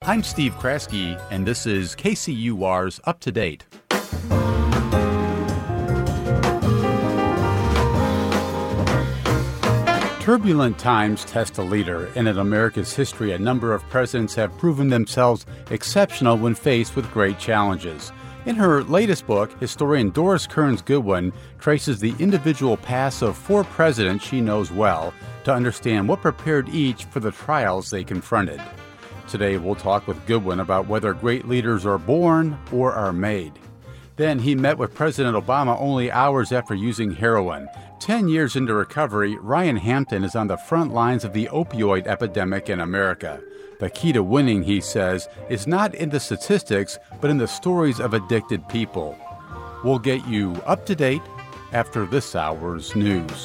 I'm Steve Kraske, and this is KCUR's Up to Date. Turbulent times test a leader, and in America's history, a number of presidents have proven themselves exceptional when faced with great challenges. In her latest book, historian Doris Kearns Goodwin traces the individual paths of 4 presidents she knows well to understand what prepared each for the trials they confronted. Today, we'll talk with Goodwin about whether great leaders are born or are made. Then he met with President Obama only hours after using heroin. 10 years into recovery, Ryan Hampton is on the front lines of the opioid epidemic in America. The key to winning, he says, is not in the statistics, but in the stories of addicted people. We'll get you up to date after this hour's news.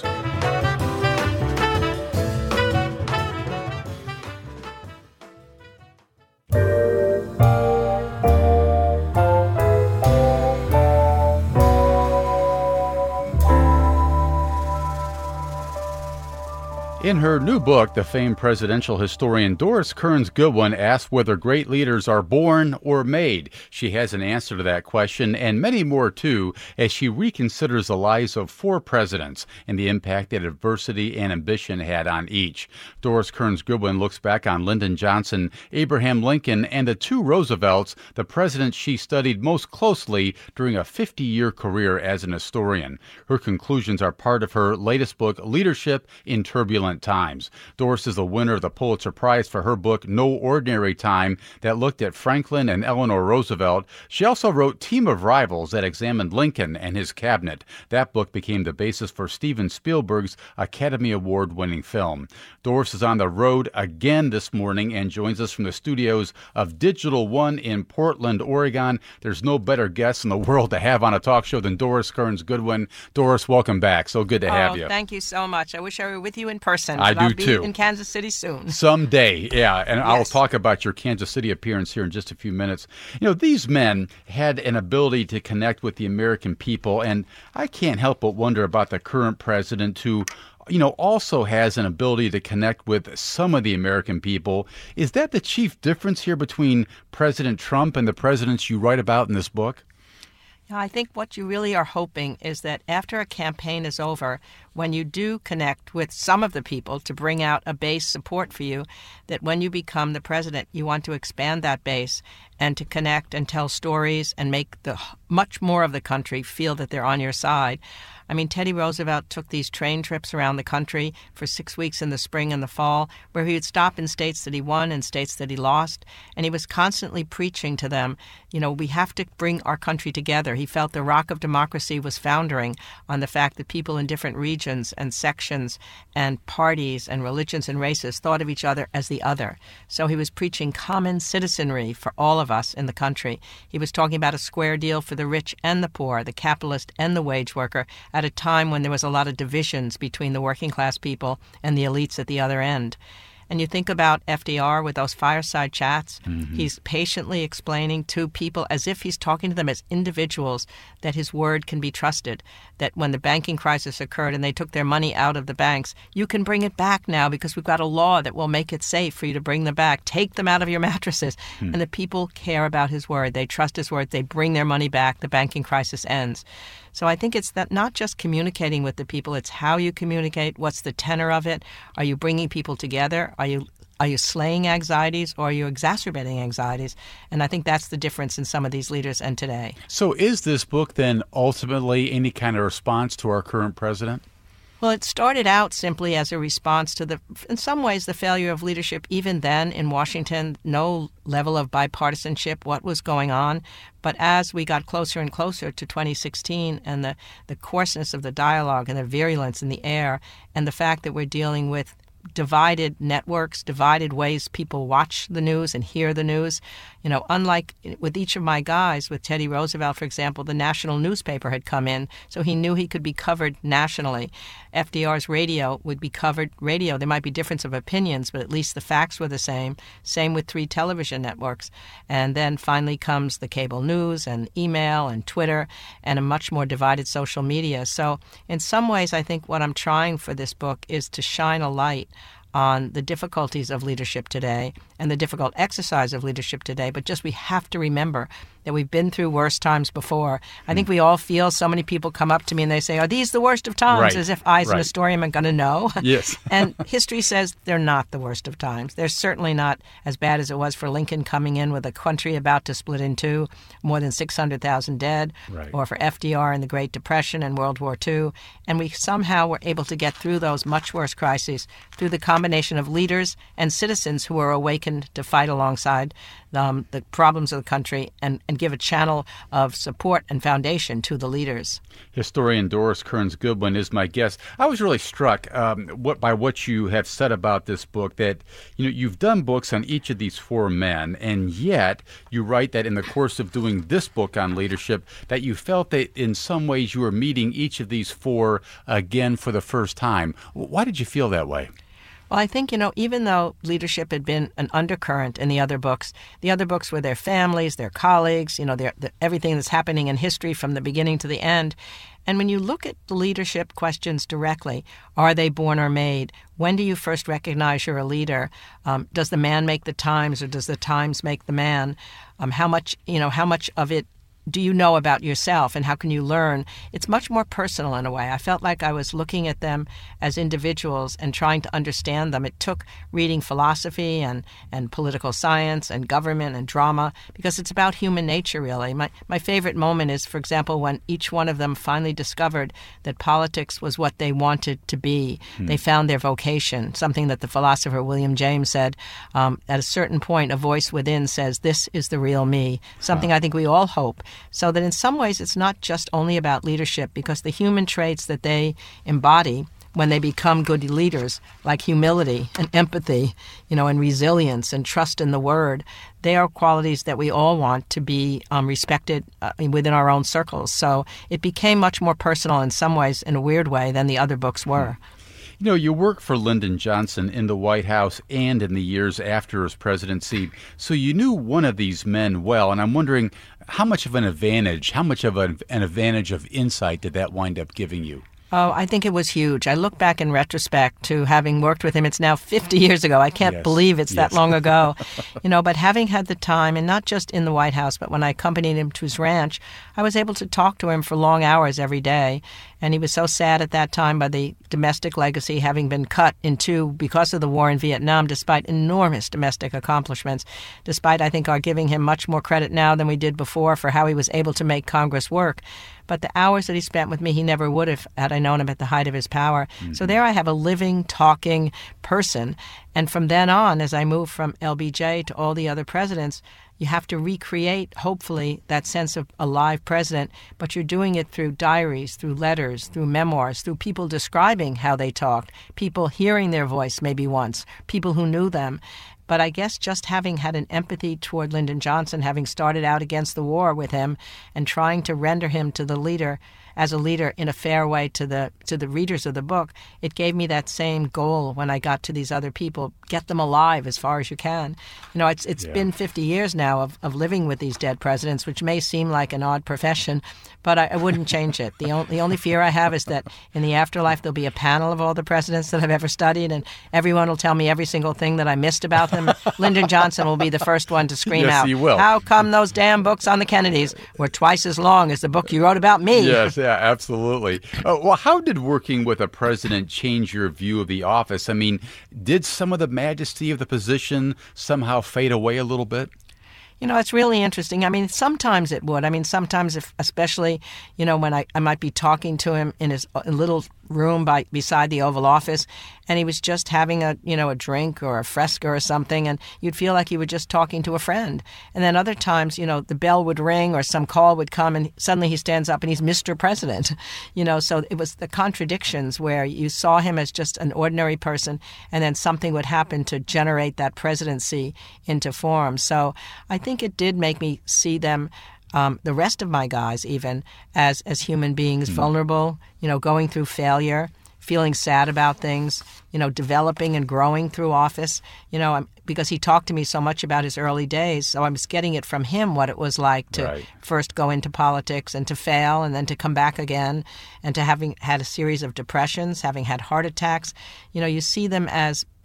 In her new book, the famed presidential historian Doris Kearns Goodwin asks whether great leaders are born or made. She has an answer to that question and many more, too, as she reconsiders the lives of 4 presidents and the impact that adversity and ambition had on each. Doris Kearns Goodwin looks back on Lyndon Johnson, Abraham Lincoln, and the 2 Roosevelts, the presidents she studied most closely during a 50-year career as an historian. Her conclusions are part of her latest book, Leadership in Turbulent Times. Doris is the winner of the Pulitzer Prize for her book, No Ordinary Time, that looked at Franklin and Eleanor Roosevelt. She also wrote Team of Rivals that examined Lincoln and his cabinet. That book became the basis for Steven Spielberg's Academy Award-winning film. Doris is on the road again this morning and joins us from the studios of Digital One in Portland, Oregon. There's no better guest in the world to have on a talk show than Doris Kearns Goodwin. Doris, welcome back. So good to have you. Thank you so much. I wish I were with you in person. I do, I'll too. be in Kansas City soon. Someday, yeah. And Yes. I'll talk about your Kansas City appearance here in just a few minutes. You know, these men had an ability to connect with the American people, and I can't help but wonder about the current president who, also has an ability to connect with some of the American people. Is that the chief difference here between President Trump and the presidents you write about in this book? I think what you really are hoping is that after a campaign is over, when you do connect with some of the people to bring out a base support for you, that when you become the president, you want to expand that base and to connect and tell stories and make much more of the country feel that they're on your side. I mean, Teddy Roosevelt took these train trips around the country for 6 weeks in the spring and the fall, where he would stop in states that he won and states that he lost, and he was constantly preaching to them, we have to bring our country together. He felt the rock of democracy was foundering on the fact that people in different regions and sections and parties and religions and races thought of each other as the other. So he was preaching common citizenry for all of us in the country. He was talking about a square deal for the rich and the poor, the capitalist and the wage worker, at a time when there was a lot of divisions between the working class people and the elites at the other end. And you think about FDR with those fireside chats. Mm-hmm. He's patiently explaining to people as if he's talking to them as individuals that his word can be trusted, that when the banking crisis occurred and they took their money out of the banks, you can bring it back now because we've got a law that will make it safe for you to bring them back. Take them out of your mattresses. And the people care about his word. They trust his word. They bring their money back. The banking crisis ends. So I think it's that not just communicating with the people, it's how you communicate, what's the tenor of it. Are you bringing people together? Are you slaying anxieties or are you exacerbating anxieties? And I think that's the difference in some of these leaders and today. So is this book then ultimately any kind of response to our current president? Well, it started out simply as a response to in some ways, the failure of leadership even then in Washington, no level of bipartisanship, what was going on. But as we got closer and closer to 2016 and the coarseness of the dialogue and the virulence in the air and the fact that we're dealing with divided networks, divided ways people watch the news and hear the news. Unlike with each of my guys, with Teddy Roosevelt, for example, the national newspaper had come in, so he knew he could be covered nationally. FDR's radio would be covered radio. There might be difference of opinions, but at least the facts were the same. Same with 3 television networks. And then finally comes the cable news and email and Twitter and a much more divided social media. So in some ways, I think what I'm trying for this book is to shine a light on the difficulties of leadership today and the difficult exercise of leadership today, but just we have to remember that we've been through worse times before. I think we all feel, so many people come up to me and they say, are these the worst of times? Right. As if I, as an Right. historian, am going to know. Yes. And history says they're not the worst of times. They're certainly not as bad as it was for Lincoln coming in with a country about to split in two, more than 600,000 dead, Right. or for FDR in the Great Depression and World War II. And we somehow were able to get through those much worse crises through the combination of leaders and citizens who were awakened to fight alongside the problems of the country and give a channel of support and foundation to the leaders. Historian Doris Kearns Goodwin is my guest. I was really struck by what you have said about this book, that you've done books on each of these four men, and yet you write that in the course of doing this book on leadership that you felt that in some ways you were meeting each of these four again for the first time. Why did you feel that way? Well, I think, even though leadership had been an undercurrent in the other books were their families, their colleagues, everything that's happening in history from the beginning to the end. And when you look at the leadership questions directly, are they born or made? When do you first recognize you're a leader? Does the man make the times, or does the times make the man? How much of it do you know about yourself, and how can you learn? It's much more personal in a way. I felt like I was looking at them as individuals and trying to understand them. It took reading philosophy and political science and government and drama, because it's about human nature, really. My favorite moment is, for example, when each one of them finally discovered that politics was what they wanted to be. They found their vocation, something that the philosopher William James said. At a certain point, a voice within says, this is the real me, something I think we all hope. So that in some ways it's not just only about leadership, because the human traits that they embody when they become good leaders, like humility and empathy, and resilience and trust in the word, they are qualities that we all want to be respected within our own circles. So it became much more personal in some ways, in a weird way, than the other books were. You worked for Lyndon Johnson in the White House and in the years after his presidency, so you knew one of these men well, and I'm wondering how much of an advantage of insight did that wind up giving you? Oh, I think it was huge. I look back in retrospect to having worked with him. It's now 50 years ago. I can't believe it's that long ago. But having had the time, and not just in the White House, but when I accompanied him to his ranch, I was able to talk to him for long hours every day. And he was so sad at that time by the domestic legacy having been cut in two because of the war in Vietnam, despite enormous domestic accomplishments, despite, I think, our giving him much more credit now than we did before for how he was able to make Congress work. But the hours that he spent with me, he never would have had I known him at the height of his power. Mm-hmm. So there I have a living, talking person. And from then on, as I move from LBJ to all the other presidents, you have to recreate, hopefully, that sense of a live president, but you're doing it through diaries, through letters, through memoirs, through people describing how they talked, people hearing their voice maybe once, people who knew them. But I guess just having had an empathy toward Lyndon Johnson, having started out against the war with him and trying to render him to the leader as a leader in a fair way to the readers of the book, it gave me that same goal when I got to these other people. Get them alive as far as you can. It's been 50 years now of living with these dead presidents, which may seem like an odd profession, but I wouldn't change it. The only fear I have is that in the afterlife there'll be a panel of all the presidents that I've ever studied, and everyone will tell me every single thing that I missed about them. Lyndon Johnson will be the first one to scream out, he will. How come those damn books on the Kennedys were twice as long as the book you wrote about me? Yes, yeah, absolutely. Well, how did working with a president change your view of the office? I mean, did some of the majesty of the position somehow fade away a little bit? It's really interesting. I mean, sometimes it would. I mean, sometimes, especially, when I might be talking to him in his little room beside the Oval Office, and he was just having a drink or a Fresca or something, and you'd feel like you were just talking to a friend. And then other times, the bell would ring or some call would come, and suddenly he stands up and he's Mr. President. So it was the contradictions where you saw him as just an ordinary person, and then something would happen to generate that presidency into form. So I think it did make me see them, the rest of my guys even, as human beings, vulnerable, going through failure, feeling sad about things, developing and growing through office, because he talked to me so much about his early days. So I was getting it from him, what it was like to first go into politics and to fail and then to come back again, and to having had a series of depressions, having had heart attacks. You see them as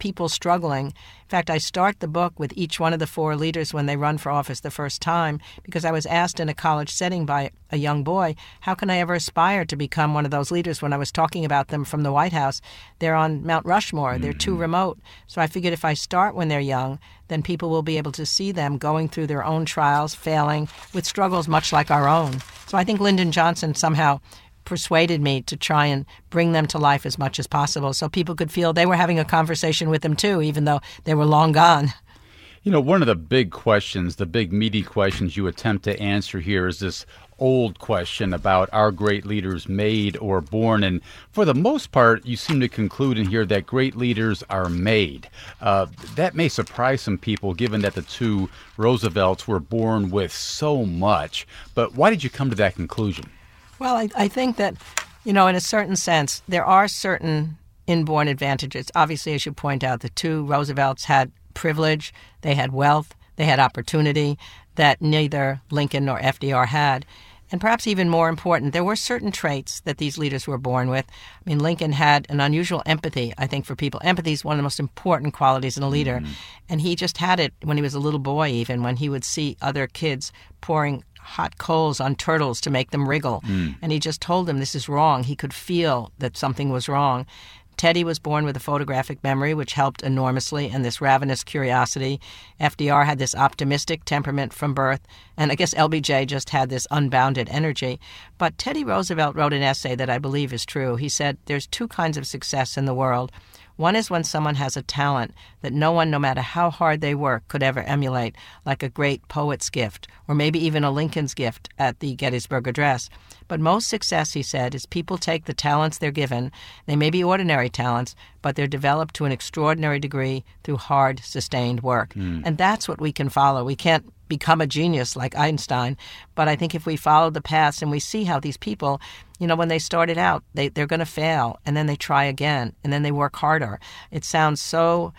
people struggling. In fact, I start the book with each one of the 4 leaders when they run for office the first time, because I was asked in a college setting by a young boy, how can I ever aspire to become one of those leaders when I was talking about them from the White House? They're on Mount Rushmore. They're too remote. So I figured if I start when they're young, then people will be able to see them going through their own trials, failing, with struggles much like our own. So I think Lyndon Johnson somehow persuaded me to try and bring them to life as much as possible so people could feel they were having a conversation with them too, even though they were long gone. You know, one of the big questions, the big meaty questions you attempt to answer here is this old question about are great leaders made or born? And for the most part, you seem to conclude in here that great leaders are made. That may surprise some people, given that the 2 Roosevelts were born with so much. But why did you come to that conclusion? Well, I think that, in a certain sense, there are certain inborn advantages. Obviously, as you point out, the 2 Roosevelts had privilege, they had wealth, they had opportunity that neither Lincoln nor FDR had. And perhaps even more important, there were certain traits that these leaders were born with. I mean, Lincoln had an unusual empathy, I think, for people. Empathy is one of the most important qualities in a leader. And he just had it when he was a little boy, even, when he would see other kids pouring hot coals on turtles to make them wriggle. And he just told them this is wrong. He could feel that something was wrong. Teddy was born with a photographic memory, which helped enormously, and this ravenous curiosity. FDR had this optimistic temperament from birth, and I guess LBJ just had this unbounded energy. But Teddy Roosevelt wrote an essay that I believe is true. He said, there's 2 kinds of success in the world. One is when someone has a talent that no one, no matter how hard they work, could ever emulate, like a great poet's gift, or maybe even a Lincoln's gift at the Gettysburg Address. But most success, he said, is people take the talents they're given. They may be ordinary talents, but they're developed to an extraordinary degree through hard, sustained work. And that's what we can follow. We can't become a genius like Einstein, but I think if we follow the paths and we see how these people, when they started out, they're going to fail, and then they try again, and then they work harder. It sounds so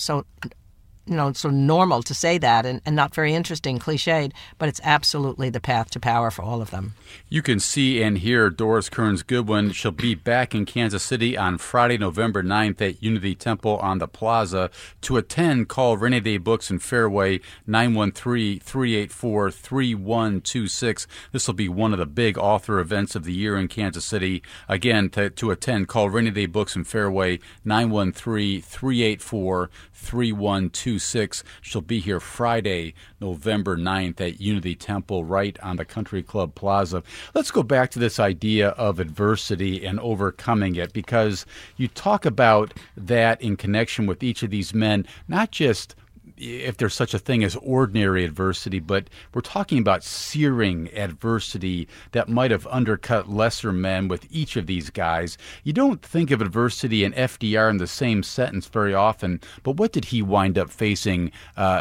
normal to say that and not very interesting, cliched, but it's absolutely the path to power for all of them. You can see and hear Doris Kearns Goodwin. She'll be back in Kansas City on Friday, November 9th at Unity Temple on the Plaza. To attend, call Rainy Day Books in Fairway, 913-384-3126. This will be one of the big author events of the year in Kansas City. Again, to attend, call Rainy Day Books in Fairway, 913-384-3126. She'll be here Friday, November 9th at Unity Temple right on the Country Club Plaza. Let's go back to this idea of adversity and overcoming it, because you talk about that in connection with each of these men, not just if there's such a thing as ordinary adversity, but we're talking about searing adversity that might have undercut lesser men with each of these guys. You don't think of adversity and FDR in the same sentence very often, but what did he wind up facing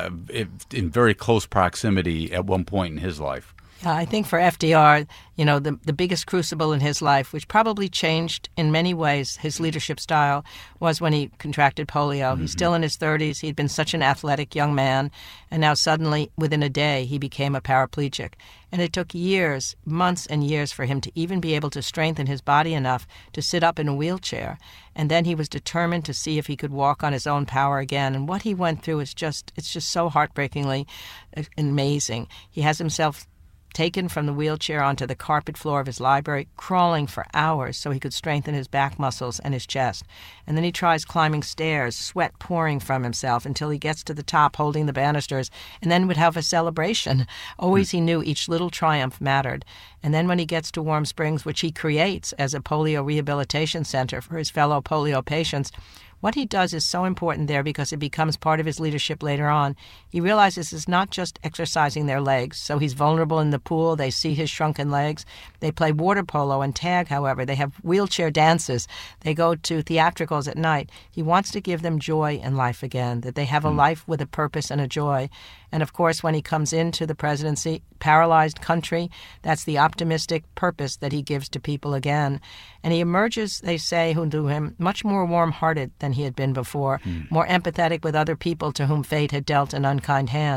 in very close proximity at one point in his life? I think for FDR, the biggest crucible in his life, which probably changed in many ways his leadership style, was when he contracted polio. He's still in his 30s. He'd been such an athletic young man, and now suddenly, within a day, he became a paraplegic. And it took years, months and years for him to even be able to strengthen his body enough to sit up in a wheelchair. And then he was determined to see if he could walk on his own power again. And what he went through is it's just so heartbreakingly amazing. He has himself taken from the wheelchair onto the carpet floor of his library, crawling for hours so he could strengthen his back muscles and his chest. And then he tries climbing stairs, sweat pouring from himself, until he gets to the top holding the banisters, and then would have a celebration. Always he knew each little triumph mattered. And then when he gets to Warm Springs, which he creates as a polio rehabilitation center for his fellow polio patients, what he does is so important there because it becomes part of his leadership later on. He realizes it's not just exercising their legs, so he's vulnerable in the pool. They see his shrunken legs. They play water polo and tag, however. They have wheelchair dances. They go to theatricals at night. He wants to give them joy in life again, that they have a life with a purpose and a joy. And, of course, when he comes into the presidency, paralyzed country, that's the optimistic purpose that he gives to people again. And he emerges, they say, who knew him, much more warm-hearted than he had been before, more empathetic with other people to whom fate had dealt an unkind hand.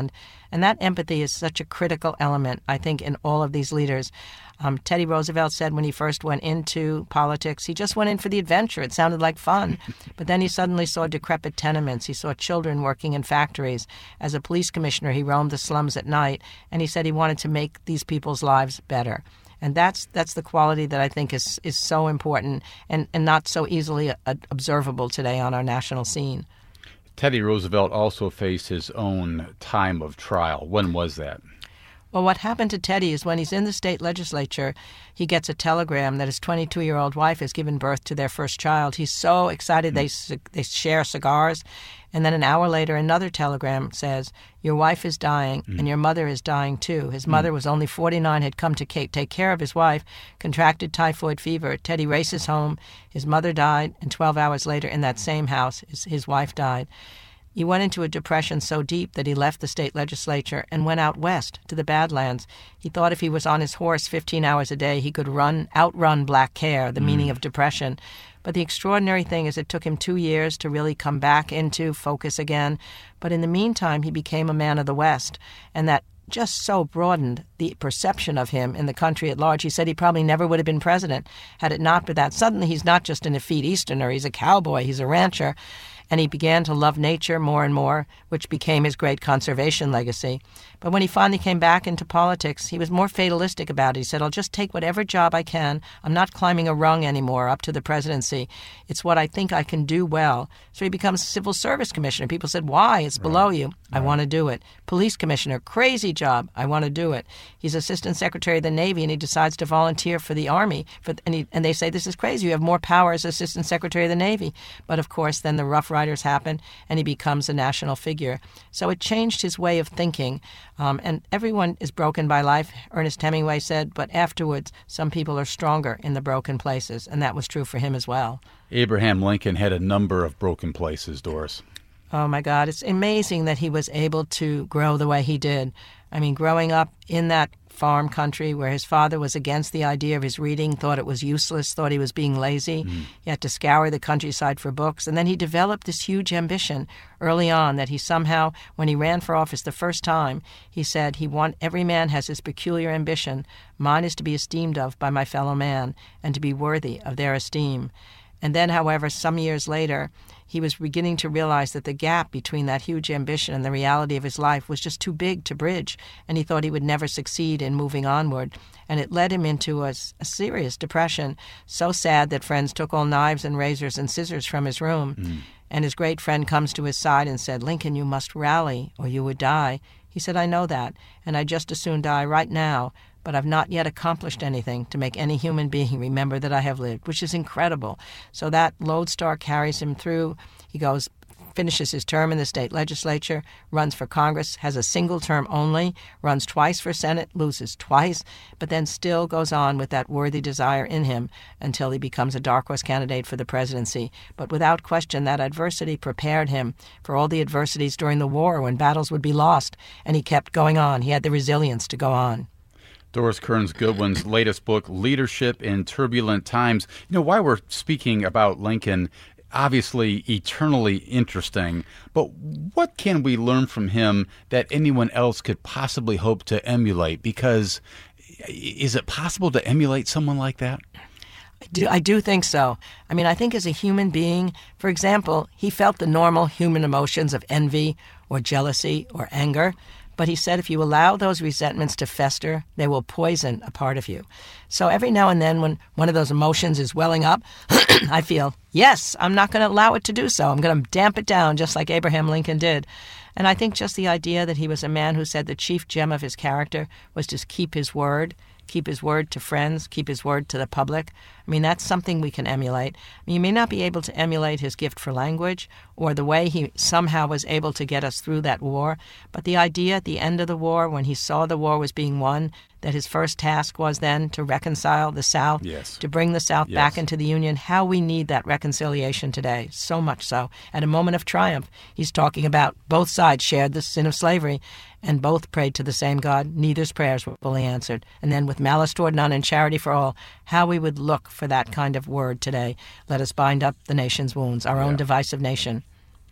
And that empathy is such a critical element, I think, in all of these leaders. Teddy Roosevelt said when he first went into politics, he just went in for the adventure. It sounded like fun. But then he suddenly saw decrepit tenements. He saw children working in factories. As a police commissioner, he roamed the slums at night, and he said he wanted to make these people's lives better. And that's the quality that I think is so important and not so easily observable today on our national scene. Teddy Roosevelt also faced his own time of trial. When was that? Well, what happened to Teddy is when he's in the state legislature, he gets a telegram that his 22-year-old wife has given birth to their first child. He's so excited they share cigars. And then an hour later, another telegram says, your wife is dying and your mother is dying too. His mother was only 49, had come to take care of his wife, contracted typhoid fever. Teddy races home. His mother died, and 12 hours later in that same house, his wife died. He went into a depression so deep that he left the state legislature and went out west to the Badlands. He thought if he was on his horse 15 hours a day, he could outrun black care, the meaning of depression. But the extraordinary thing is it took him 2 years to really come back into focus again. But in the meantime, he became a man of the West, and that just so broadened the perception of him in the country at large. He said he probably never would have been president had it not been that. Suddenly, he's not just an effete Easterner. He's a cowboy. He's a rancher. And he began to love nature more and more, which became his great conservation legacy. But when he finally came back into politics, he was more fatalistic about it. He said, I'll just take whatever job I can. I'm not climbing a rung anymore up to the presidency. It's what I think I can do well. So he becomes civil service commissioner. People said, why? It's below you. I want to do it. Police commissioner, crazy job. I want to do it. He's assistant secretary of the Navy, and he decides to volunteer for the Army. And they say, this is crazy. You have more power as assistant secretary of the Navy. But, of course, then the Rough Riders happen, and he becomes a national figure. So it changed his way of thinking. And everyone is broken by life, Ernest Hemingway said, but afterwards, some people are stronger in the broken places, and that was true for him as well. Abraham Lincoln had a number of broken places, Doris. Oh, my God. It's amazing that he was able to grow the way he did. I mean, growing up in that farm country where his father was against the idea of his reading, thought it was useless, thought he was being lazy. He had to scour the countryside for books. And then he developed this huge ambition early on that he somehow, when he ran for office the first time, he said, every man has his peculiar ambition. Mine is to be esteemed of by my fellow man and to be worthy of their esteem. And then, however, some years later, he was beginning to realize that the gap between that huge ambition and the reality of his life was just too big to bridge, and he thought he would never succeed in moving onward. And it led him into a serious depression, so sad that friends took all knives and razors and scissors from his room. And his great friend comes to his side and said, Lincoln, you must rally or you would die. He said, I know that, and I'd just as soon die right now, but I've not yet accomplished anything to make any human being remember that I have lived, which is incredible. So that lodestar carries him through. He finishes his term in the state legislature, runs for Congress, has a single term only, runs twice for Senate, loses twice, but then still goes on with that worthy desire in him until he becomes a dark horse candidate for the presidency. But without question, that adversity prepared him for all the adversities during the war when battles would be lost, and he kept going on. He had the resilience to go on. Doris Kearns Goodwin's latest book, Leadership in Turbulent Times. You know, why we're speaking about Lincoln, obviously eternally interesting, but what can we learn from him that anyone else could possibly hope to emulate? Because is it possible to emulate someone like that? I do think so. I mean, I think as a human being, for example, he felt the normal human emotions of envy or jealousy or anger. But he said if you allow those resentments to fester, they will poison a part of you. So every now and then when one of those emotions is welling up, I feel, yes, I'm not going to allow it to do so. I'm going to damp it down just like Abraham Lincoln did. And I think just the idea that he was a man who said the chief gem of his character was to keep his word to friends, keep his word to the public. I mean, that's something we can emulate. I mean, you may not be able to emulate his gift for language or the way he somehow was able to get us through that war, but the idea at the end of the war, when he saw the war was being won, that his first task was then to reconcile the South, to bring the South back into the Union, how we need that reconciliation today, so much so. At a moment of triumph, he's talking about both sides shared the sin of slavery, and both prayed to the same God. Neither's prayers were fully answered. And then with malice toward none and charity for all, how we would look for that kind of word today. Let us bind up the nation's wounds, our own divisive nation.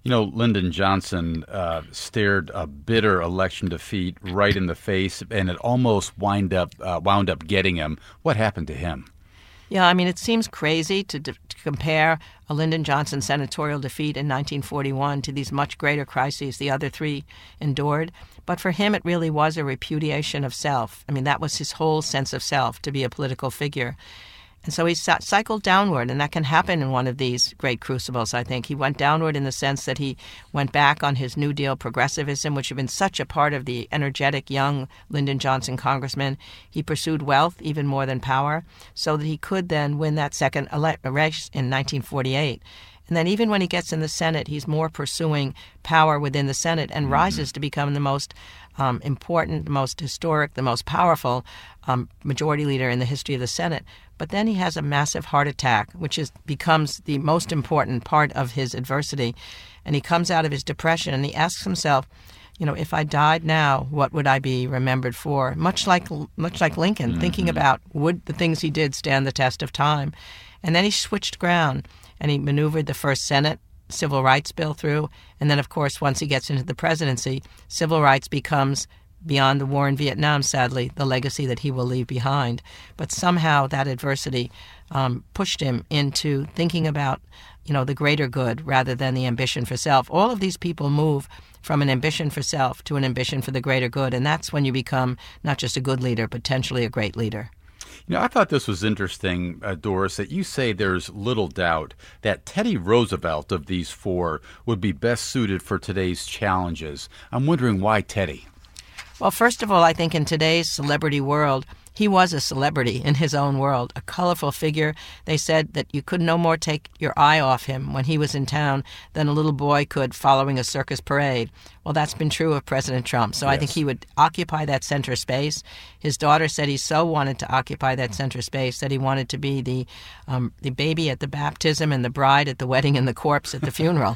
You know, Lyndon Johnson stared a bitter election defeat right in the face, and it almost wound up getting him. What happened to him? Yeah, I mean, it seems crazy to compare a Lyndon Johnson senatorial defeat in 1941 to these much greater crises the other three endured. But for him, it really was a repudiation of self. I mean, that was his whole sense of self, to be a political figure. And so he cycled downward, and that can happen in one of these great crucibles, I think. He went downward in the sense that he went back on his New Deal progressivism, which had been such a part of the energetic young Lyndon Johnson congressman. He pursued wealth even more than power, so that he could then win that second race in 1948. And then even when he gets in the Senate, he's more pursuing power within the Senate and rises to become the most important, the most historic, the most powerful majority leader in the history of the Senate. But then he has a massive heart attack, which becomes the most important part of his adversity. And he comes out of his depression and he asks himself, you know, if I died now, what would I be remembered for? Much like Lincoln, thinking about, would the things he did stand the test of time? And then he switched ground and he maneuvered the first Senate civil rights bill through. And then, of course, once he gets into the presidency, civil rights becomes, beyond the war in Vietnam, sadly, the legacy that he will leave behind. But somehow that adversity pushed him into thinking about, you know, the greater good rather than the ambition for self. All of these people move from an ambition for self to an ambition for the greater good. And that's when you become not just a good leader, potentially a great leader. You know, I thought this was interesting, Doris, that you say there's little doubt that Teddy Roosevelt of these four would be best suited for today's challenges. I'm wondering why Teddy? Well, first of all, I think in today's celebrity world, he was a celebrity in his own world, a colorful figure. They said that you could no more take your eye off him when he was in town than a little boy could following a circus parade. Well, that's been true of President Trump. So yes. I think he would occupy that center space. His daughter said he so wanted to occupy that center space that he wanted to be the baby at the baptism and the bride at the wedding and the corpse at the funeral.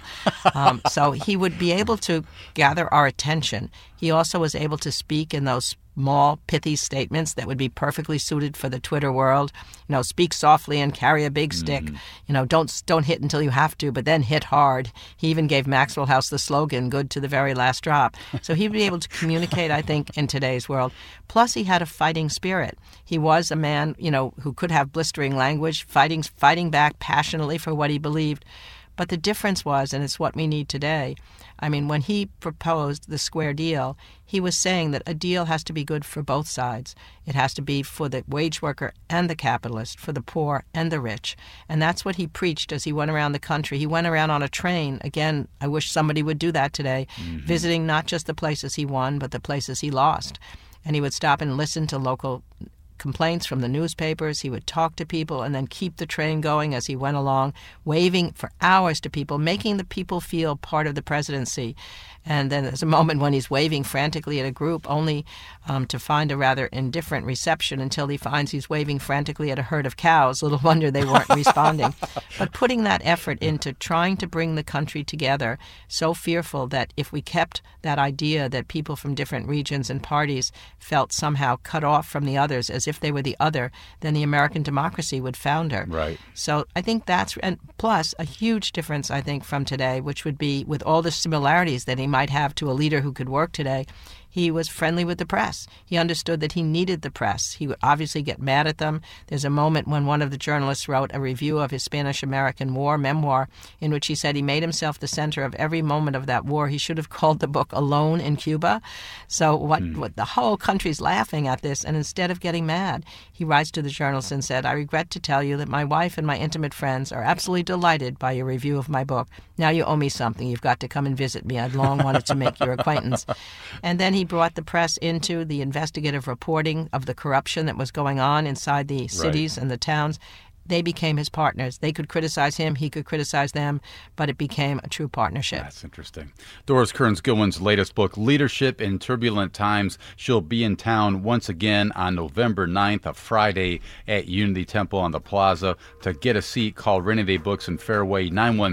So he would be able to gather our attention. He also was able to speak in those small, pithy statements that would be perfectly suited for the Twitter world. You know, speak softly and carry a big stick. You know, don't hit until you have to, but then hit hard. He even gave Maxwell House the slogan, good to the very last drop. So he'd be able to communicate, I think, in today's world. Plus, he had a fighting spirit. He was a man, you know, who could have blistering language, fighting back passionately for what he believed. But the difference was, and it's what we need today, I mean, when he proposed the square deal, he was saying that a deal has to be good for both sides. It has to be for the wage worker and the capitalist, for the poor and the rich. And that's what he preached as he went around the country. He went around on a train. Again, I wish somebody would do that today, visiting not just the places he won, but the places he lost. And he would stop and listen to local complaints from the newspapers. He would talk to people and then keep the train going as he went along, waving for hours to people, making the people feel part of the presidency. And then there's a moment when he's waving frantically at a group only to find a rather indifferent reception until he finds he's waving frantically at a herd of cows. Little wonder they weren't responding. But putting that effort into trying to bring the country together, so fearful that if we kept that idea that people from different regions and parties felt somehow cut off from the others as if they were the other, then the American democracy would founder. Right. So I think that's, and plus a huge difference, I think, from today, which would be with all the similarities that he might have to a leader who could work today. He was friendly with the press. He understood that he needed the press. He would obviously get mad at them. There's a moment when one of the journalists wrote a review of his Spanish-American War memoir in which he said he made himself the center of every moment of that war. He should have called the book Alone in Cuba. So what the whole country's laughing at this, and instead of getting mad, he writes to the journalist and said, I regret to tell you that my wife and my intimate friends are absolutely delighted by your review of my book. Now you owe me something. You've got to come and visit me. I'd long wanted to make your acquaintance. And then he brought the press into the investigative reporting of the corruption that was going on inside the cities and the towns. They became his partners. They could criticize him, he could criticize them, but it became a true partnership. That's interesting. Doris Kearns Goodwin's latest book, Leadership in Turbulent Times. She'll be in town once again on November 9th, a Friday, at Unity Temple on the Plaza. To get a seat, call Rainy Day Books in Fairway,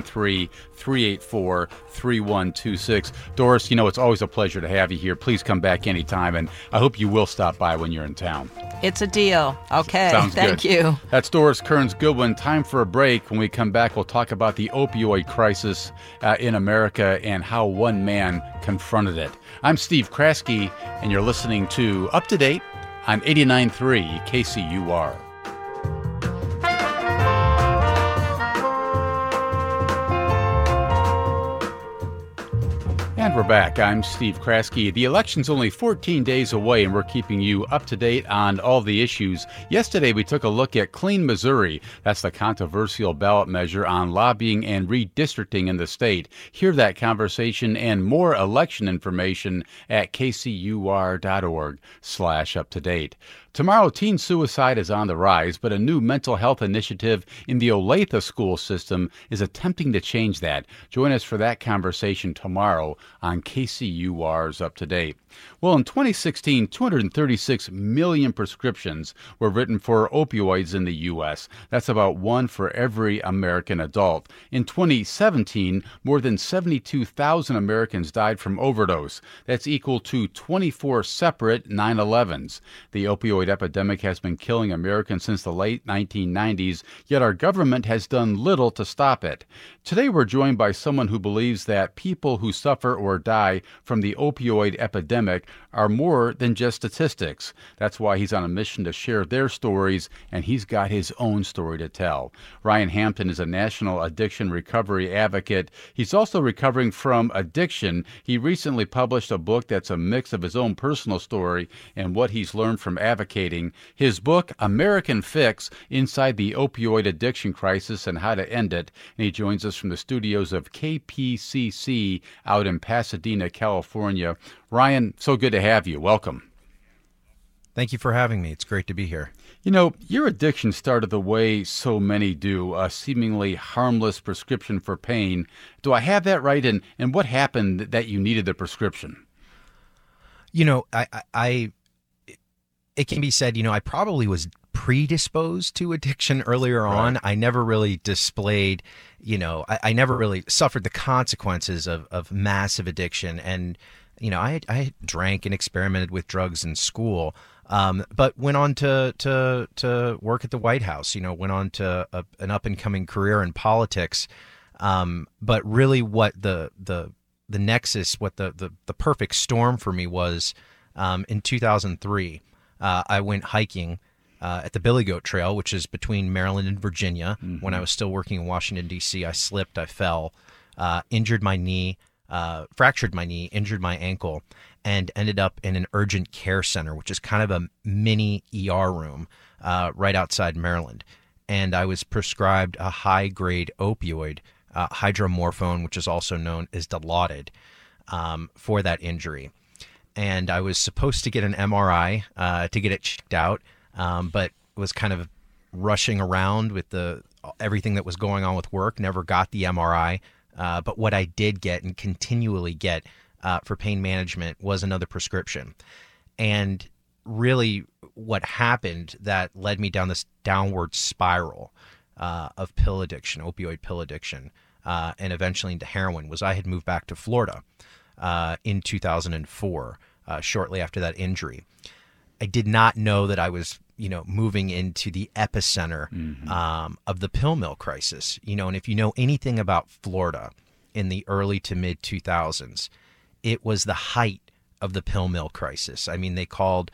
913-384-3126. Doris, you know, it's always a pleasure to have you here. Please come back anytime, and I hope you will stop by when you're in town. It's a deal. Okay. Sounds Thank good. you. That's Doris Kearns Kearns Goodwin. Time for a break. When we come back, we'll talk about the opioid crisis in America and how one man confronted it. I'm Steve Kraske, and you're listening to Up to Date on 89.3 KCUR. And we're back. I'm Steve Kraske. The election's only 14 days away, and we're keeping you up to date on all the issues. Yesterday, we took a look at Clean Missouri. That's the controversial ballot measure on lobbying and redistricting in the state. Hear that conversation and more election information at kcur.org/up-to-date. Tomorrow, teen suicide is on the rise, but a new mental health initiative in the Olathe school system is attempting to change that. Join us for that conversation tomorrow on KCUR's Up to Date. Well, in 2016, 236 million prescriptions were written for opioids in the U.S. That's about one for every American adult. In 2017, more than 72,000 Americans died from overdose. That's equal to 24 separate 9/11s. The opioid epidemic has been killing Americans since the late 1990s, yet our government has done little to stop it. Today, we're joined by someone who believes that people who suffer or die from the opioid epidemic are more than just statistics. That's why he's on a mission to share their stories, and he's got his own story to tell. Ryan Hampton is a national addiction recovery advocate. He's also recovering from addiction. He recently published a book that's a mix of his own personal story and what he's learned from advocating. His book, American Fix, Inside the Opioid Addiction Crisis and How to End It. And he joins us from the studios of KPCC out in Pasadena, California. Ryan, so good to have you. Welcome. Thank you for having me. It's great to be here. You know, your addiction started the way so many do, a seemingly harmless prescription for pain. Do I have that right? And what happened that you needed the prescription? You know, it can be said, I probably was predisposed to addiction earlier on. I never really displayed, I never really suffered the consequences of massive addiction. And, I drank and experimented with drugs in school, but went on to work at the White House, went on to an up-and-coming career in politics. But really what the nexus, what the perfect storm for me was in 2003, I went hiking at the Billy Goat Trail, which is between Maryland and Virginia. Mm-hmm. When I was still working in Washington, D.C., I slipped, I fell, injured my knee, fractured my knee, injured my ankle, and ended up in an urgent care center, which is kind of a mini ER room right outside Maryland. And I was prescribed a high-grade opioid, hydromorphone, which is also known as Dilaudid, for that injury. And I was supposed to get an MRI to get it checked out, but was kind of rushing around with everything that was going on with work, never got the MRI. But what I did get and continually get for pain management was another prescription. And really what happened that led me down this downward spiral of pill addiction, opioid pill addiction, and eventually into heroin was I had moved back to Florida in 2004, shortly after that injury. I did not know that I was, moving into the epicenter of the pill mill crisis. And if you know anything about Florida in the early to mid 2000s, it was the height of the pill mill crisis. I mean, they called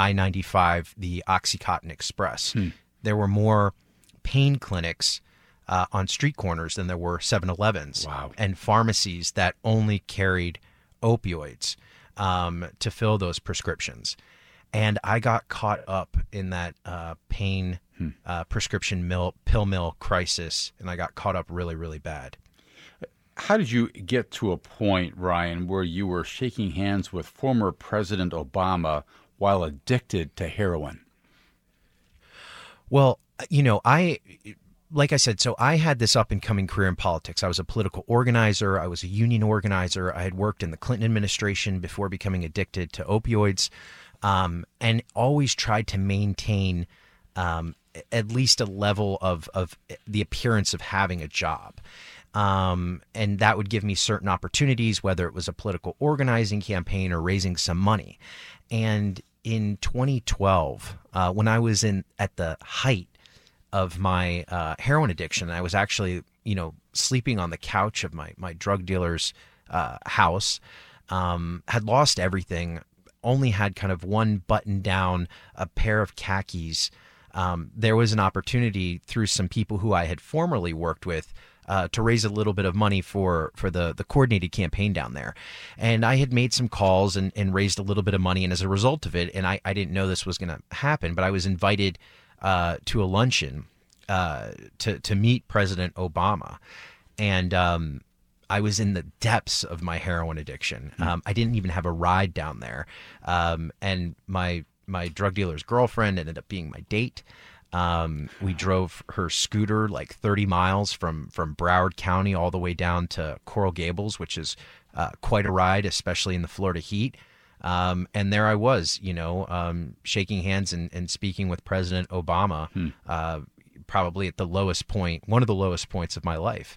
I-95 the Oxycontin Express. There were more pain clinics on street corners than there were 7-Elevens. Wow. And pharmacies that only carried opioids to fill those prescriptions. And I got caught up in that pain prescription pill mill crisis, and I got caught up really, really bad. How did you get to a point, Ryan, where you were shaking hands with former President Obama while addicted to heroin? Well, like I said, so I had this up-and-coming career in politics. I was a political organizer. I was a union organizer. I had worked in the Clinton administration before becoming addicted to opioids. And always tried to maintain at least a level of the appearance of having a job. And that would give me certain opportunities, whether it was a political organizing campaign or raising some money. And in 2012, when I was at the height of my heroin addiction. I was actually, sleeping on the couch of my drug dealer's house, had lost everything, only had kind of one button down, a pair of khakis. There was an opportunity through some people who I had formerly worked with to raise a little bit of money for the coordinated campaign down there. And I had made some calls and raised a little bit of money. And as a result of it, and I didn't know this was going to happen, but I was invited to a luncheon to meet President Obama. And I was in the depths of my heroin addiction. I didn't even have a ride down there. And my drug dealer's girlfriend ended up being my date. We drove her scooter like 30 miles from Broward County all the way down to Coral Gables, which is quite a ride, especially in the Florida heat. And there I was, shaking hands and speaking with President Obama, probably at the lowest point, one of the lowest points of my life.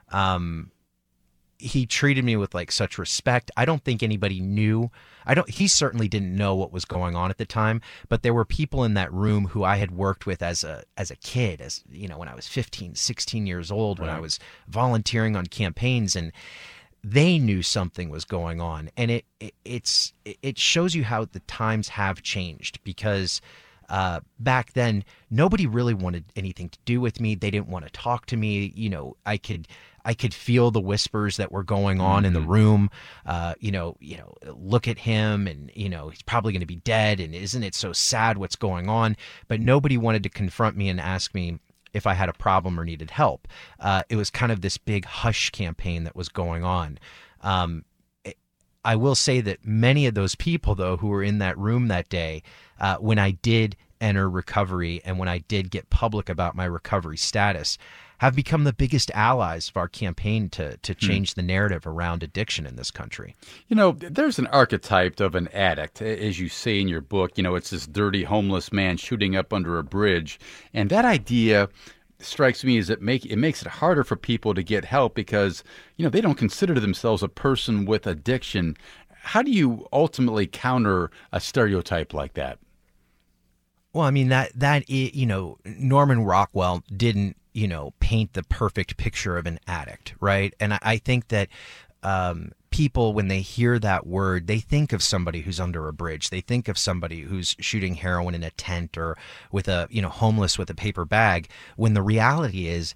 He treated me with like such respect. I don't think anybody knew. He certainly didn't know what was going on at the time, but there were people in that room who I had worked with as a kid, when I was 15, 16 years old, when I was volunteering on campaigns, and they knew something was going on. And it shows you how the times have changed, because back then nobody really wanted anything to do with me. They didn't want to talk to me. I could feel the whispers that were going on in the room. Look at him, and he's probably going to be dead, and isn't it so sad what's going on? But nobody wanted to confront me and ask me if I had a problem or needed help. It was kind of this big hush campaign that was going on. I will say that many of those people, though, who were in that room that day, when I did enter recovery and when I did get public about my recovery status, have become the biggest allies of our campaign to change the narrative around addiction in this country. There's an archetype of an addict, as you say in your book. It's this dirty homeless man shooting up under a bridge. And that idea strikes me as it makes it harder for people to get help because, they don't consider themselves a person with addiction. How do you ultimately counter a stereotype like that? Well, I mean, that Norman Rockwell didn't, paint the perfect picture of an addict, right? And I think that people, when they hear that word, they think of somebody who's under a bridge. They think of somebody who's shooting heroin in a tent or with homeless with a paper bag, when the reality is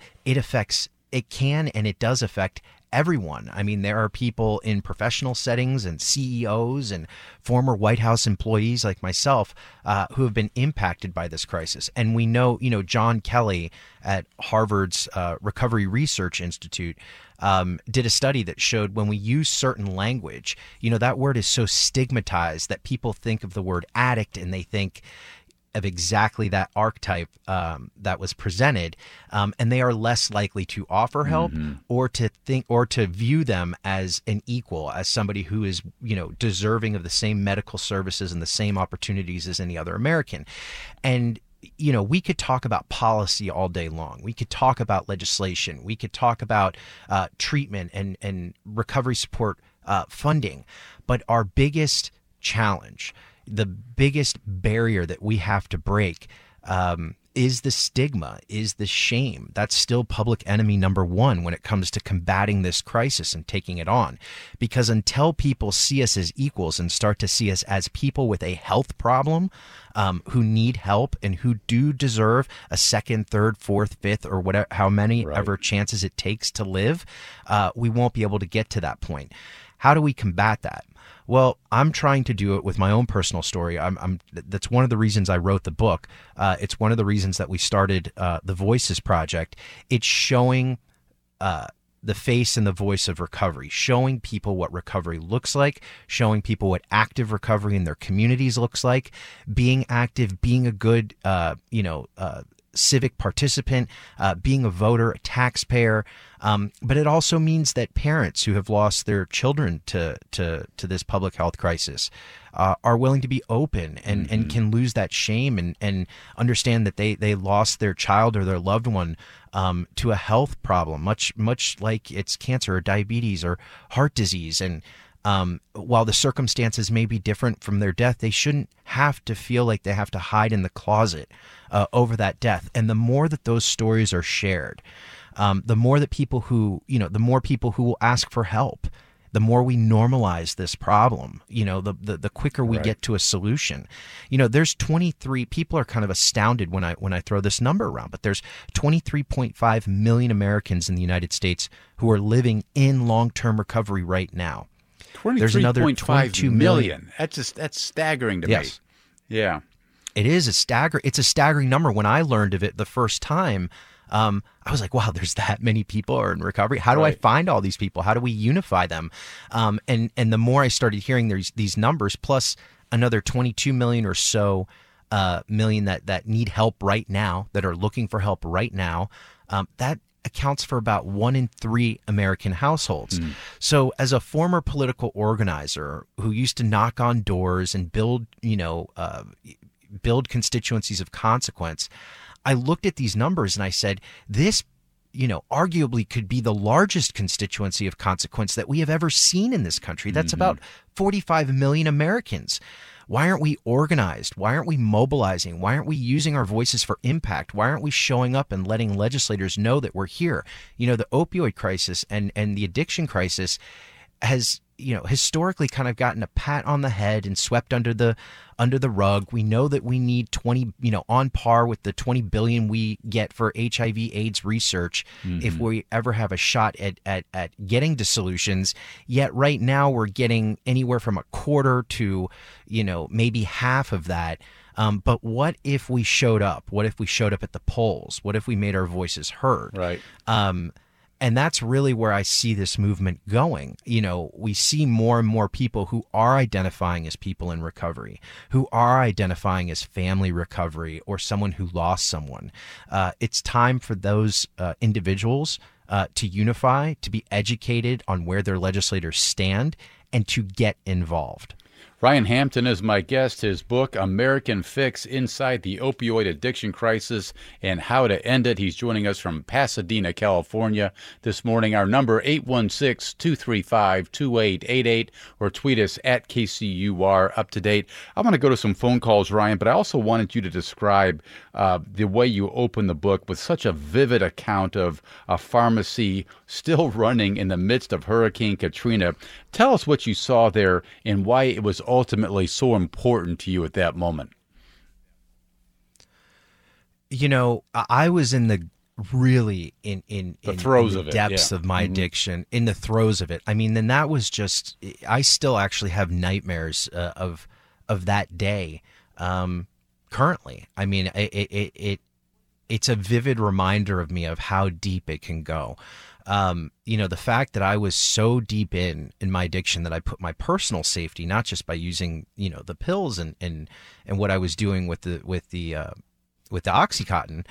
it can and it does affect everyone. I mean, there are people in professional settings and CEOs and former White House employees like myself who have been impacted by this crisis. And we know, John Kelly at Harvard's Recovery Research Institute did a study that showed when we use certain language, that word is so stigmatized that people think of the word addict and they think of exactly that archetype that was presented, and they are less likely to offer help or to view them as an equal, as somebody who is deserving of the same medical services and the same opportunities as any other American. And we could talk about policy all day long. We could talk about legislation. We could talk about treatment and recovery support funding, but our biggest challenge, the biggest barrier that we have to break is the stigma, is the shame. That's still public enemy number one when it comes to combating this crisis and taking it on. Because until people see us as equals and start to see us as people with a health problem who need help and who do deserve a second, third, fourth, fifth, or whatever, how many ever chances it takes to live, we won't be able to get to that point. How do we combat that? Well, I'm trying to do it with my own personal story. That's one of the reasons I wrote the book. It's one of the reasons that we started the Voices Project. It's showing the face and the voice of recovery, showing people what recovery looks like, showing people what active recovery in their communities looks like, being active, being a good, civic participant, being a voter, a taxpayer. But it also means that parents who have lost their children to this public health crisis are willing to be open and can lose that shame and understand that they lost their child or their loved one to a health problem, much like it's cancer or diabetes or heart disease. And While the circumstances may be different from their death, they shouldn't have to feel like they have to hide in the closet over that death. And the more that those stories are shared, the more that people who, the more people who will ask for help, the more we normalize this problem, the quicker we get to a solution. There's 23, people are kind of astounded when I throw this number around, but there's 23.5 million Americans in the United States who are living in long-term recovery right now. There's another 22 million. That's staggering to me. Yeah. It is it's a staggering number. When I learned of it the first time, I was like, wow, there's that many people are in recovery. How do I find all these people? How do we unify them? And the more I started hearing these numbers, plus another 22 million or so million that need help right now, that are looking for help right now, that accounts for about 1 in 3 American households. So as a former political organizer who used to knock on doors and build constituencies of consequence, I looked at these numbers and I said, this, arguably could be the largest constituency of consequence that we have ever seen in this country. That's about 45 million Americans. Why aren't we organized? Why aren't we mobilizing? Why aren't we using our voices for impact? Why aren't we showing up and letting legislators know that we're here? The opioid crisis and the addiction crisis has historically kind of gotten a pat on the head and swept under the rug. We know that we need 20, on par with the 20 billion we get for HIV/AIDS research if we ever have a shot at getting to solutions. Yet right now we're getting anywhere from a quarter to, maybe half of that. But what if we showed up? What if we showed up at the polls? What if we made our voices heard? Right. And that's really where I see this movement going. We see more and more people who are identifying as people in recovery, who are identifying as family recovery or someone who lost someone. It's time for those individuals to unify, to be educated on where their legislators stand, and to get involved. Ryan Hampton is my guest. His book, American Fix, Inside the Opioid Addiction Crisis and How to End It. He's joining us from Pasadena, California this morning. Our number, 816-235-2888, or tweet us at KCUR Up to Date. I want to go to some phone calls, Ryan, but I also wanted you to describe the way you open the book with such a vivid account of a pharmacy still running in the midst of Hurricane Katrina. Tell us what you saw there and why it was ultimately so important to you at that moment. I was in the really in the throes in the of depths of my addiction, in the throes of it. I mean, then that was just, I still actually have nightmares of that day currently. I mean, it's a vivid reminder of me of how deep it can go. The fact that I was so deep in my addiction that I put my personal safety, not just by using, the pills and what I was doing with the Oxycontin,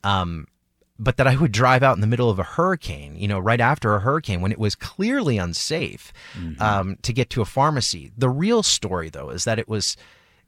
but that I would drive out in the middle of a hurricane, right after a hurricane when it was clearly unsafe, to get to a pharmacy. The real story, though, is that it was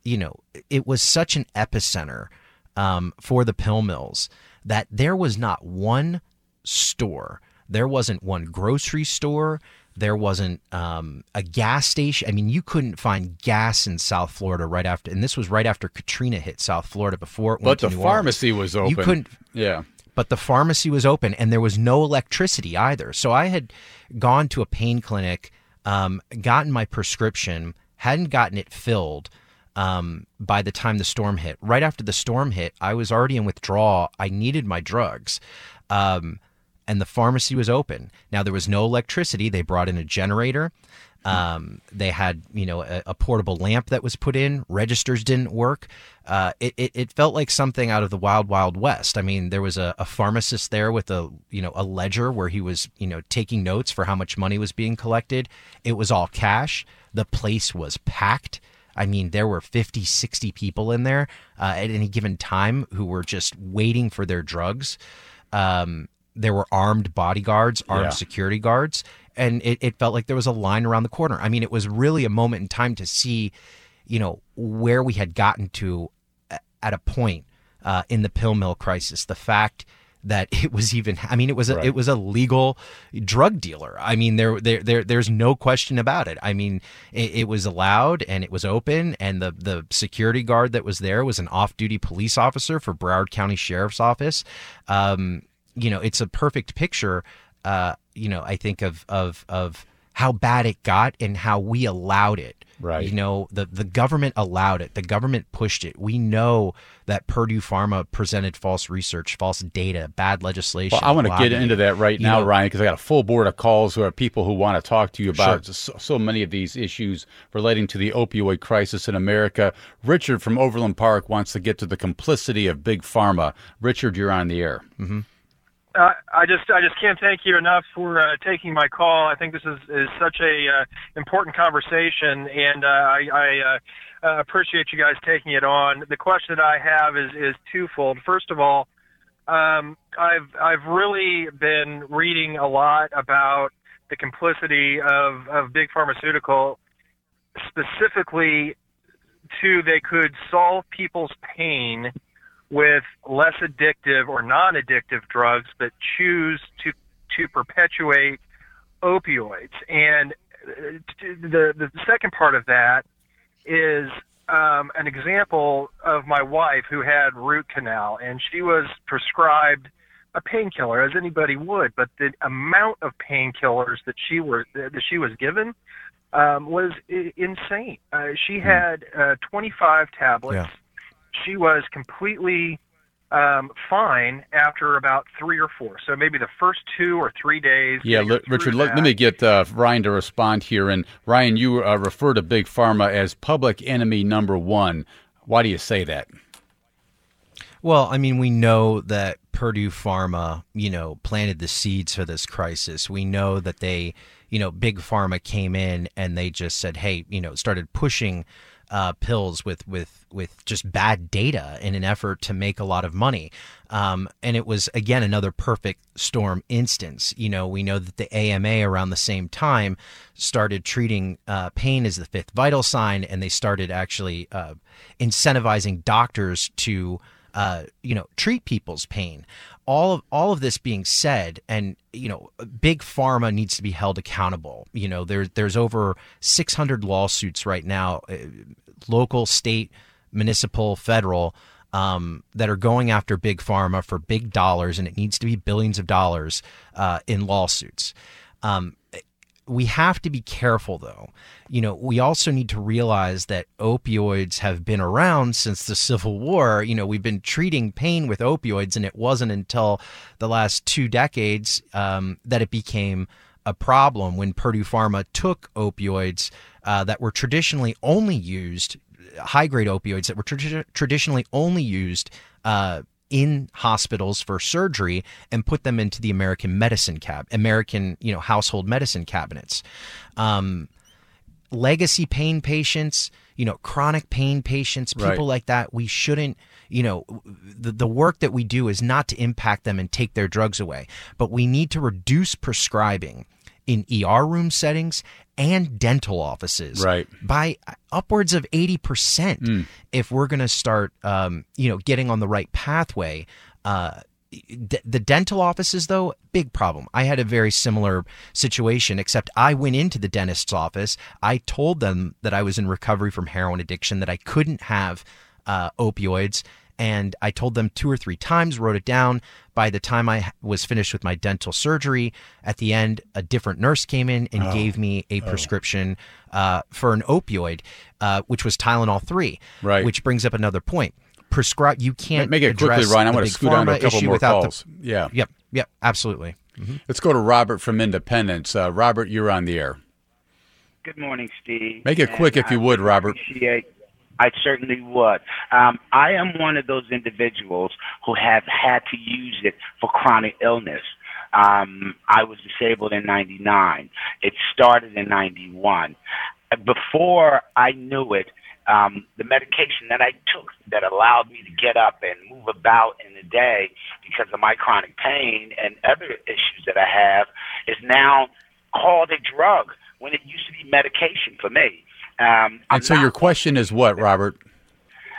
such an epicenter, for the pill mills that there was not one store. There wasn't one grocery store. There wasn't a gas station. I mean, you couldn't find gas in South Florida right after, and this was right after Katrina hit South Florida before it went to New Orleans. But the pharmacy was open. You couldn't. Yeah. But the pharmacy was open, and there was no electricity either. So I had gone to a pain clinic, gotten my prescription, hadn't gotten it filled by the time the storm hit. Right after the storm hit, I was already in withdrawal. I needed my drugs. And the pharmacy was open. Now, there was no electricity. They brought in a generator. They had, a portable lamp that was put in. Registers didn't work. It felt like something out of the Wild Wild West. I mean, there was a pharmacist there with a ledger where he was, taking notes for how much money was being collected. It was all cash. The place was packed. I mean, there were 50, 60 people in there at any given time who were just waiting for their drugs. There were armed bodyguards, armed security guards, and it felt like there was a line around the corner. I mean, it was really a moment in time to see, where we had gotten to at a point in the pill mill crisis. The fact that it was even. I mean, it was Right. it was a legal drug dealer. I mean, there's no question about it. I mean, it was allowed and it was open, and the security guard that was there was an off-duty police officer for Broward County Sheriff's Office. It's a perfect picture. I think of how bad it got and how we allowed it. Right. The government allowed it. The government pushed it. We know that Purdue Pharma presented false research, false data, bad legislation. Well, I want to get lobbying. into that right now, Ryan, because I got a full board of calls who are people who want to talk to you about so many of these issues relating to the opioid crisis in America. Richard from Overland Park wants to get to the complicity of Big Pharma. Richard, you're on the air. Mm-hmm. I just can't thank you enough for taking my call. I think this is such a important conversation, and I appreciate you guys taking it on. The question that I have is twofold. First of all, I've really been reading a lot about the complicity of Big Pharmaceutical, specifically they could solve people's pain with less addictive or non-addictive drugs that choose to perpetuate opioids. And the second part of that is an example of my wife who had root canal, and she was prescribed a painkiller, as anybody would, but the amount of painkillers that she was given was insane. She had 25 tablets. Yeah. She was completely fine after about 3 or 4. So maybe the first 2 or 3 days. Yeah, Richard, let me get Ryan to respond here. And Ryan, you refer to Big Pharma as public enemy number one. Why do you say that? Well, I mean, we know that Purdue Pharma, planted the seeds for this crisis. We know that they, Big Pharma came in and they just said, hey, started pushing pills with just bad data in an effort to make a lot of money. And it was, again, another perfect storm instance. We know that the AMA around the same time started treating pain as the fifth vital sign, and they started actually incentivizing doctors to treat people's pain. All of this being said, and Big Pharma needs to be held accountable. There's over 600 lawsuits right now, local, state, municipal, federal, that are going after Big Pharma for big dollars, and it needs to be billions of dollars in lawsuits. We have to be careful, though. We also need to realize that opioids have been around since the Civil War. We've been treating pain with opioids, and it wasn't until the last 2 decades that it became a problem when Purdue Pharma took opioids that were traditionally only used, high-grade opioids that were traditionally only used in hospitals for surgery, and put them into the American household medicine cabinets. Legacy pain patients, chronic pain patients, people like that, we shouldn't, the work that we do is not to impact them and take their drugs away, but we need to reduce prescribing in ER room settings and dental offices by upwards of 80%. If we're going to start, getting on the right pathway. The dental offices, though, big problem. I had a very similar situation, except I went into the dentist's office. I told them that I was in recovery from heroin addiction, that I couldn't have opioids. And I told them 2 or 3 times, wrote it down. By the time I was finished with my dental surgery, at the end, a different nurse came in and gave me a prescription for an opioid, which was Tylenol 3, which brings up another point. You can't make it quickly, Ryan. I want to scoot on to a couple more calls. Yep, absolutely. Mm-hmm. Let's go to Robert from Independence. Robert, you're on the air. Good morning, Steve. Make it quick if you would, Robert. I certainly would. I am one of those individuals who have had to use it for chronic illness. I was disabled in 99. It started in 91. Before I knew it, the medication that I took that allowed me to get up and move about in the day because of my chronic pain and other issues that I have is now called a drug when it used to be medication for me. And so your question is what, Robert?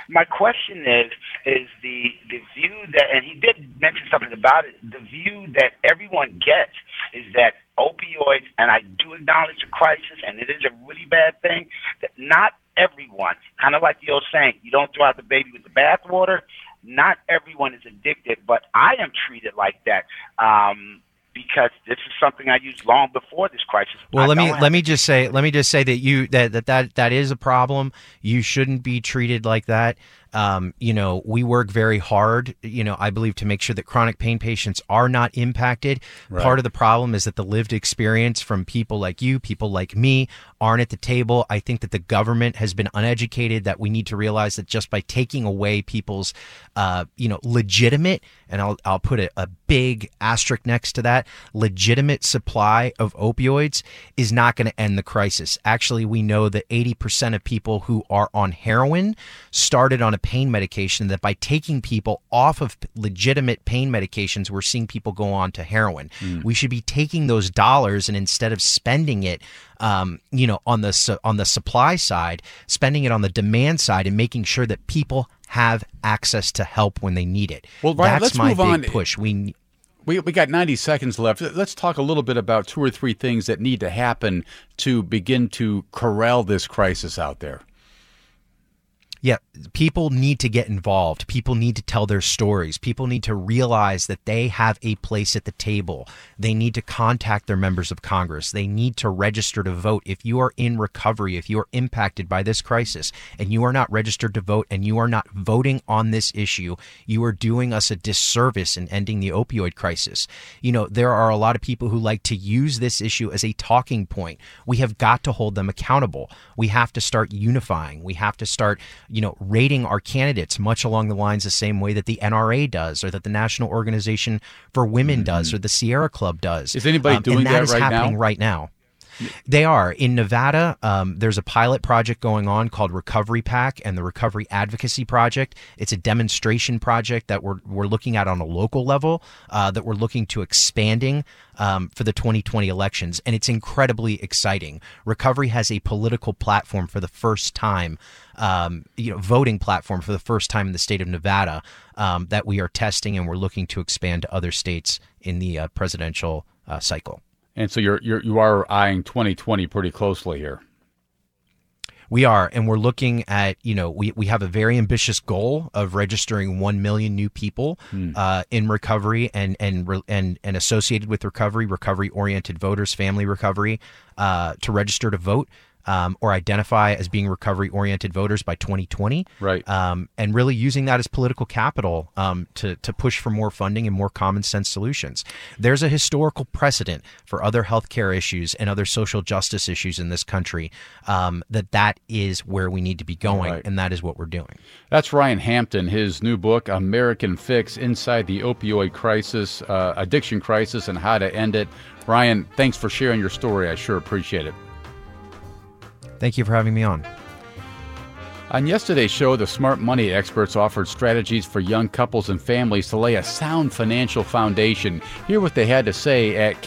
My question is the view that, and he did mention something about it, the view that everyone gets is that opioids, and I do acknowledge the crisis, and it is a really bad thing, that not everyone, kind of like the old saying, you don't throw out the baby with the bathwater. Not everyone is addicted, but I am treated like that. Because this is something I used long before this crisis. Well, let me just say that that is a problem. You shouldn't be treated like that. We work very hard, I believe, to make sure that chronic pain patients are not impacted. Right. Part of the problem is that the lived experience from people like you, people like me, aren't at the table. I think that the government has been uneducated, that we need to realize that just by taking away people's, legitimate, and I'll put a big asterisk next to that, legitimate supply of opioids is not going to end the crisis. Actually, we know that 80% of people who are on heroin started on a pain medication, that by taking people off of legitimate pain medications, we're seeing people go on to heroin. We should be taking those dollars and instead of spending it on the supply side, spending it on the demand side and making sure that people have access to help when they need it. Well, Ryan, that's my big push. We got 90 seconds left. Let's talk a little bit about 2 or 3 things that need to happen to begin to corral this crisis out there. Yeah, people need to get involved. People need to tell their stories. People need to realize that they have a place at the table. They need to contact their members of Congress. They need to register to vote. If you are in recovery, if you are impacted by this crisis and you are not registered to vote and you are not voting on this issue, you are doing us a disservice in ending the opioid crisis. There are a lot of people who like to use this issue as a talking point. We have got to hold them accountable. We have to start unifying. We have to start rating our candidates much along the lines the same way that the NRA does, or that the National Organization for Women does, or the Sierra Club does. Is anybody doing that right now? And that is happening right now. They are. In Nevada, there's a pilot project going on called Recovery PAC and the Recovery Advocacy Project. It's a demonstration project that we're looking at on a local level, that we're looking to expanding for the 2020 elections. And it's incredibly exciting. Recovery has a political platform for the first time, voting platform for the first time in the state of Nevada, that we are testing, and we're looking to expand to other states in the presidential cycle. And so you are eyeing 2020 pretty closely here. We are, and we're looking at, we have a very ambitious goal of registering 1 million new people in recovery and associated with recovery-oriented voters, family recovery, to register to vote. Or identify as being recovery-oriented voters by 2020, right? And really using that as political capital to push for more funding and more common-sense solutions. There's a historical precedent for other healthcare issues and other social justice issues in this country, that is where we need to be going, right. And that is what we're doing. That's Ryan Hampton. His new book, American Fix: Inside the Opioid Crisis, Addiction Crisis, and How to End It. Ryan, thanks for sharing your story. I sure appreciate it. Thank you for having me on. On yesterday's show, the Smart Money experts offered strategies for young couples and families to lay a sound financial foundation. Hear what they had to say at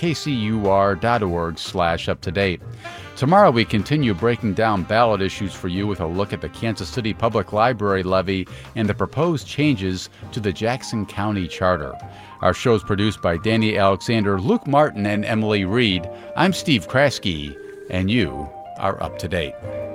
kcur.org/up-to-date. Tomorrow, we continue breaking down ballot issues for you with a look at the Kansas City Public Library levy and the proposed changes to the Jackson County Charter. Our show is produced by Danny Alexander, Luke Martin, and Emily Reed. I'm Steve Kraske, and you are up to date.